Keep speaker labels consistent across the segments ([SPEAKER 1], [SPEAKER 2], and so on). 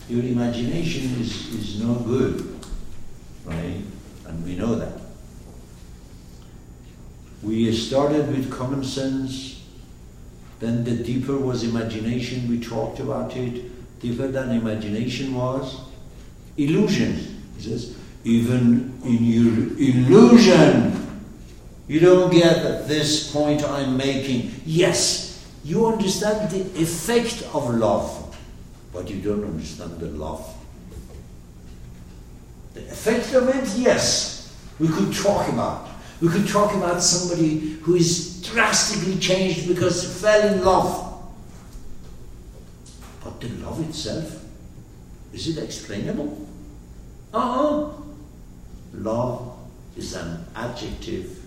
[SPEAKER 1] Your imagination is no good, right? And we know that. We started with common sense, then the deeper was imagination, we talked about it. Deeper than imagination was illusion. He says, even in your illusion, you don't get this point I'm making. Yes, you understand the effect of love, but you don't understand the love. The effect of it, yes, we could talk about. We could talk about somebody who is drastically changed because he fell in love. But the love itself, is it explainable? Love is an adjective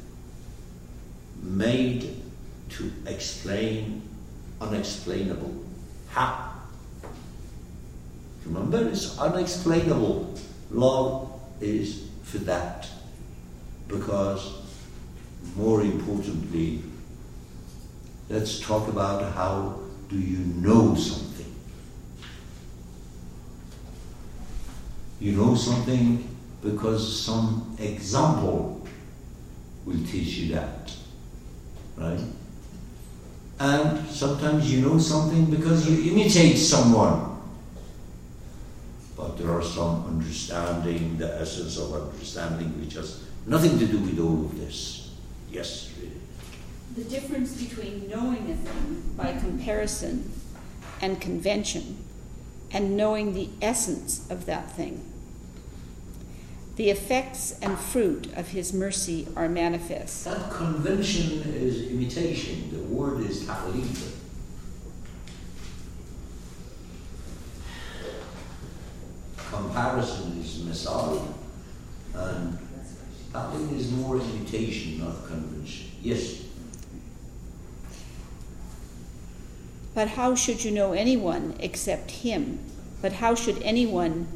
[SPEAKER 1] made to explain unexplainable. How? Remember, it's unexplainable. Love is for that. Because, more importantly, let's talk about how do you know something. You know something because some example will teach you that, right? And sometimes you know something because you imitate someone. But there are some understanding, the essence of understanding, which has nothing to do with all of this. Yes, really.
[SPEAKER 2] The difference between knowing a thing by comparison and convention and knowing the essence of that thing. The effects and fruit of his mercy are manifest.
[SPEAKER 1] That convention is imitation. The word is taqlid. Comparison is misal, and taqlid is more imitation, not convention. Yes.
[SPEAKER 2] But how should you know anyone except him? But how should anyone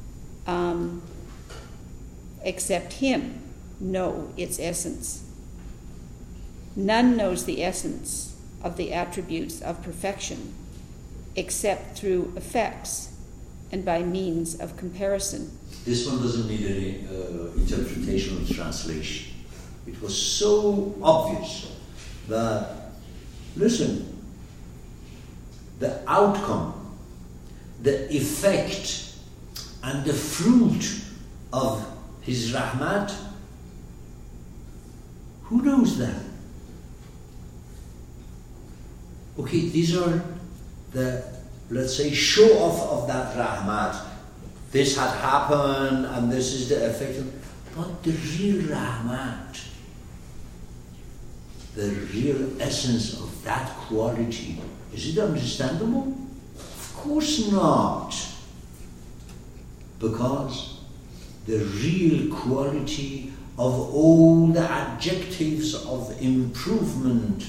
[SPEAKER 2] except him know its essence? None knows the essence of the attributes of perfection except through effects and by means of comparison.
[SPEAKER 1] This one doesn't need any interpretation or translation. It was so obvious that, listen, the outcome, the effect, and the fruit of his rahmat, who knows that? Okay, these are the, let's say, show off of that rahmat. This had happened and this is the effect of, but the real rahmat, the real essence of that quality, is it understandable? Of course not. Because the real quality of all the adjectives of improvement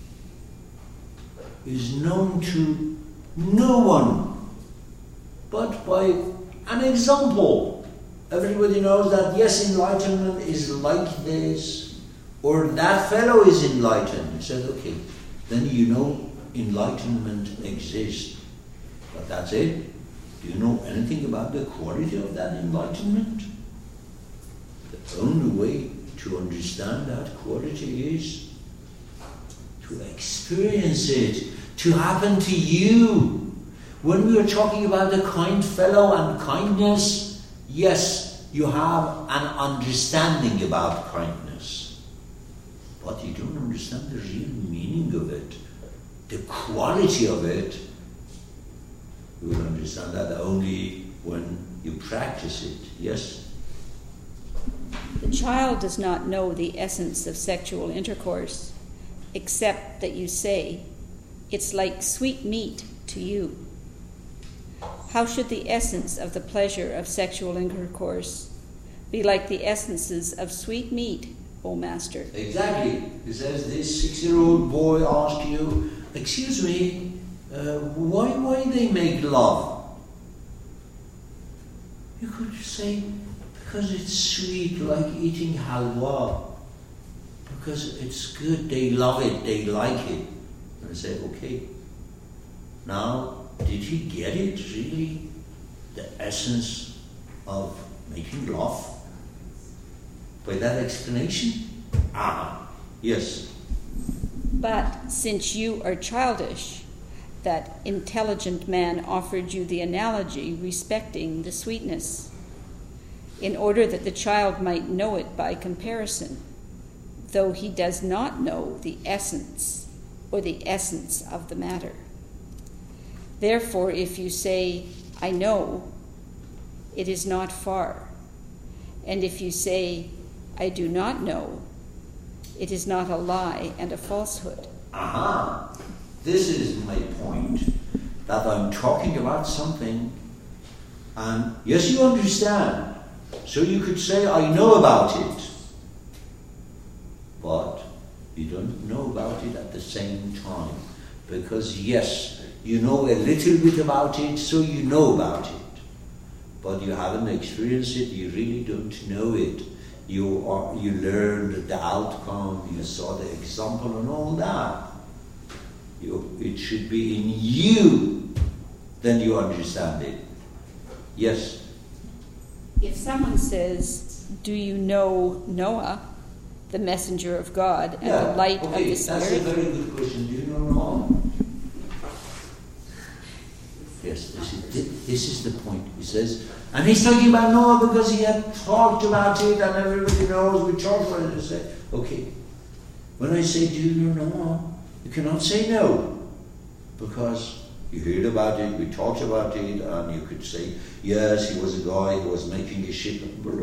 [SPEAKER 1] is known to no one but by an example. Everybody knows that, yes, enlightenment is like this, or that fellow is enlightened. He says, okay, then you know enlightenment exists. But that's it. Do you know anything about the quality of that enlightenment? The only way to understand that quality is to experience it, to happen to you. When we are talking about the kind fellow and kindness, yes, you have an understanding about kindness, but you don't understand the real meaning of it, the quality of it. You will understand that only when you practice it, yes?
[SPEAKER 2] The child does not know the essence of sexual intercourse, except that you say, it's like sweet meat to you. How should the essence of the pleasure of sexual intercourse be like the essences of sweet meat, O Master?
[SPEAKER 1] Exactly. He says, this 6-year-old boy asked you, excuse me, why they make love? You could say, because it's sweet, like eating halwa. Because it's good, they love it, they like it. And I say, okay, now, did he get it really? the essence of making love by that explanation? Yes.
[SPEAKER 2] But since you are childish, that intelligent man offered you the analogy respecting the sweetness, in order that the child might know it by comparison, though he does not know the essence or the essence of the matter. Therefore, if you say, I know, it is not far. And if you say, I do not know, it is not a lie and a falsehood.
[SPEAKER 1] This is my point, that I'm talking about something, and yes, you understand. So you could say, I know about it, but you don't know about it at the same time. Because yes, you know a little bit about it, so you know about it. But you haven't experienced it, you really don't know it. You learned the outcome, you saw the example and all that. It should be in you, then you understand it. Yes?
[SPEAKER 2] If someone says, do you know Noah, the messenger of God, and the light of the Spirit?
[SPEAKER 1] That's a very good question. Do you know Noah? Yes, this is the point. He says, and he's talking about Noah because he had talked about it and everybody knows we talked about it. I say, okay, when I say, do you know Noah? You cannot say no, because you heard about it, we talked about it, and you could say, yes, he was a guy who was making a ship.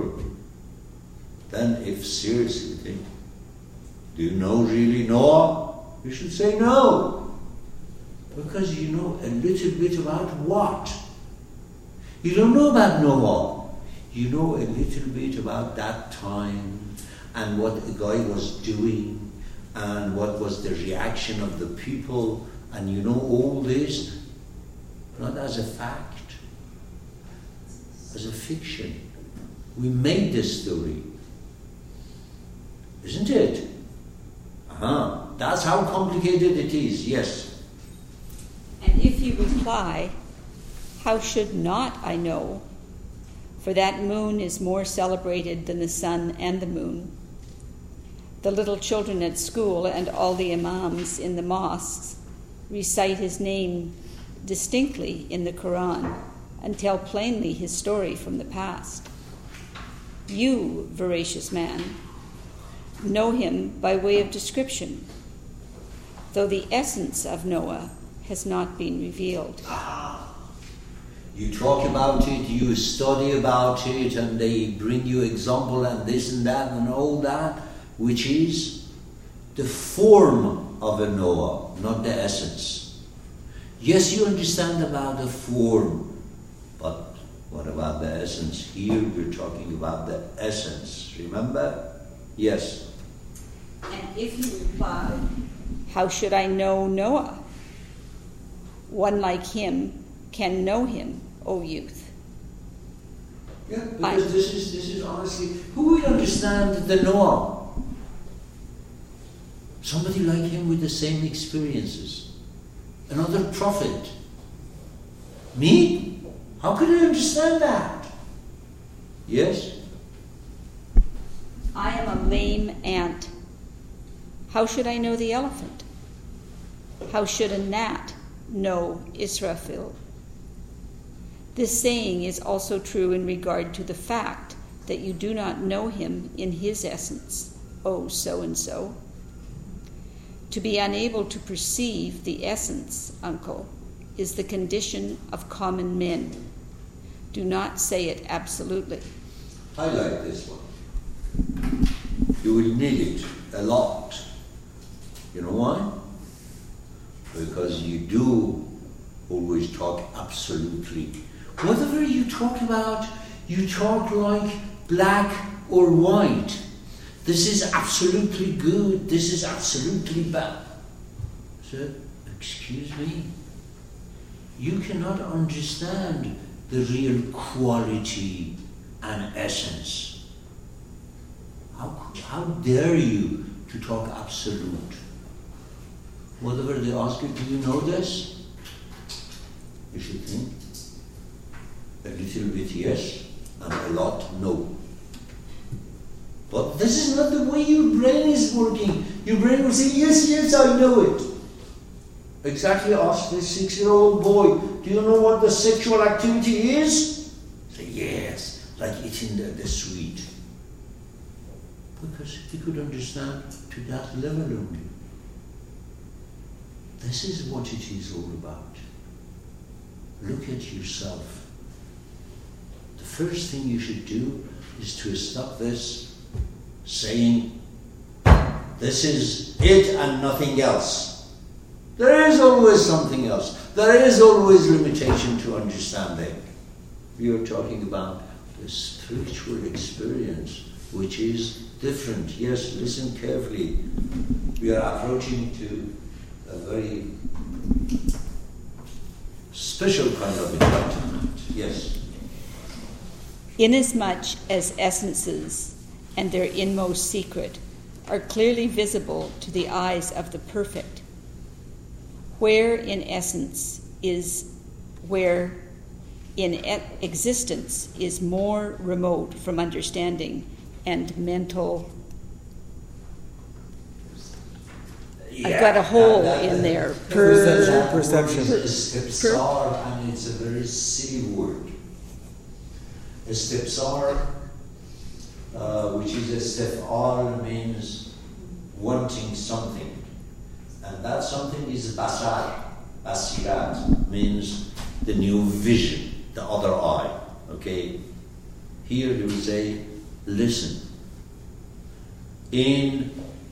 [SPEAKER 1] Then if seriously you think, do you know really Noah? You should say no. Because you know a little bit about what? You don't know about Noah. You know a little bit about that time and what the guy was doing and what was the reaction of the people, and you know all this, not as a fact, as a fiction. We made this story. Isn't it? That's how complicated it is, yes.
[SPEAKER 2] And if you reply, how should not I know? For that moon is more celebrated than the sun and the moon. The little children at school and all the imams in the mosques recite his name distinctly in the Quran and tell plainly his story from the past. You, voracious man, know him by way of description, though the essence of Noah has not been revealed.
[SPEAKER 1] You talk about it, you study about it, and they bring you example and this and that and all that, which is the form of a Noah, not the essence. Yes, you understand about the form, but what about the essence? Here we're talking about the essence. Remember? Yes.
[SPEAKER 2] And if you reply, how should I know Noah? One like him can know him, O youth.
[SPEAKER 1] Yeah, because this is honestly, who will understand the Noah? Somebody like him with the same experiences. Another prophet. Me? How could I understand that? Yes?
[SPEAKER 2] I am a lame ant. How should I know the elephant? How should a gnat know Israfil? This saying is also true in regard to the fact that you do not know him in his essence, O so-and-so. To be unable to perceive the essence, uncle, is the condition of common men. Do not say it absolutely.
[SPEAKER 1] I like this one. You will need it a lot. You know why? Because you do always talk absolutely. Whatever you talk about, you talk like black or white. This is absolutely good, this is absolutely bad. So, excuse me, you cannot understand the real quality and essence. How dare you to talk absolute? Whatever they ask you, do you know this? You should think. A little bit yes, and a lot no. But this is not the way your brain is working. Your brain will say, yes, yes, I know it. Exactly, ask this 6-year-old boy, do you know what the sexual activity is? Say, yes, like eating the sweet. Because he could understand to that level only. This is what it is all about. Look at yourself. The first thing you should do is to stop this saying, this is it and nothing else. There is always something else. There is always limitation to understanding. We are talking about the spiritual experience, which is different. Yes, listen carefully. We are approaching to a very special kind of enlightenment. Yes.
[SPEAKER 2] Inasmuch as essences and their inmost secret are clearly visible to the eyes of the perfect, where in essence is where in existence is more remote from understanding and mental. I've got a hole in there.
[SPEAKER 3] Perception.
[SPEAKER 1] Stipsar, and it's a very silly word. A stipsar, which is a stifal, means wanting something. And that something is basar. Basirat means the new vision, the other eye. Okay? Here he will say, listen. In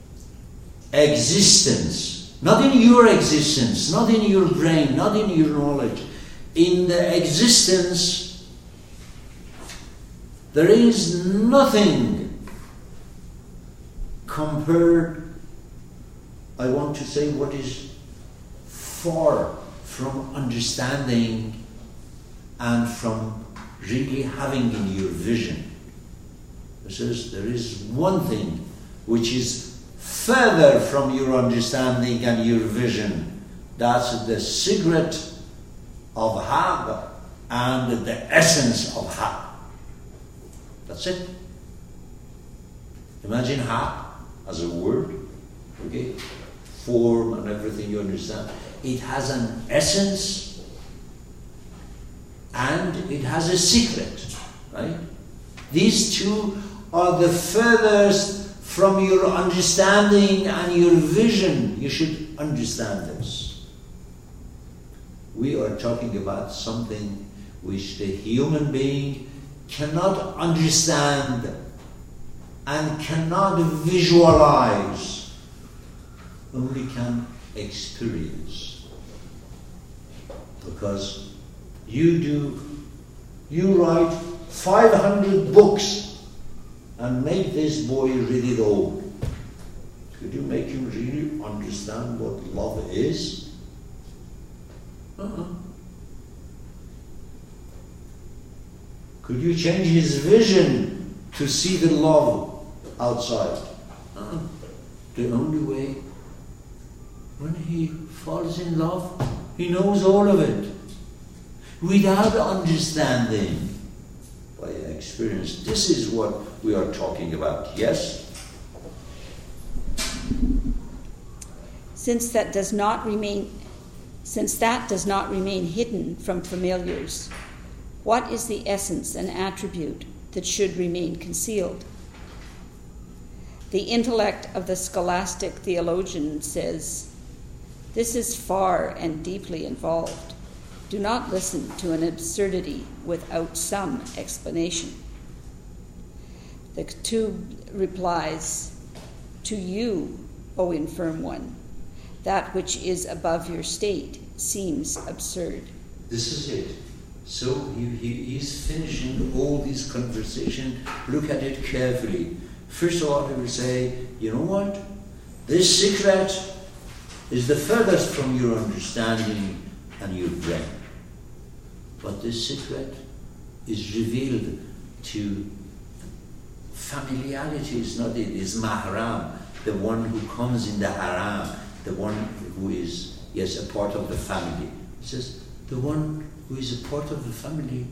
[SPEAKER 1] existence, not in your existence, not in your brain, not in your knowledge, in the existence, there is nothing compared, I want to say, what is far from understanding and from really having in your vision. It says there is one thing which is further from your understanding and your vision. That's the secret of Haq and the essence of Haq. That's it. Imagine Haq as a word, okay? Form and everything, you understand. It has an essence and it has a secret, right? These two are the furthest from your understanding and your vision. You should understand this. We are talking about something which the human being cannot understand and cannot visualize, only can experience. Because you write 500 books and make this boy read it all. Could you make him really understand what love is? Could you change his vision to see the love outside? The only way, when he falls in love, he knows all of it. Without understanding, by experience. This is what we are talking about, yes?
[SPEAKER 2] Since that does not remain hidden from familiars, what is the essence and attribute that should remain concealed? The intellect of the scholastic theologian says, this is far and deeply involved. Do not listen to an absurdity without some explanation. The Ketub replies, to you, O infirm one, that which is above your state seems absurd.
[SPEAKER 1] This is it. So he is finishing all this conversation. Look at it carefully. First of all, he will say, you know what? This secret is the furthest from your understanding and your brain. But this secret is revealed to familiarity. Is not it. It's mahram, the one who comes in the haram, the one who is, yes, a part of the family. It says, the one who is a part of the family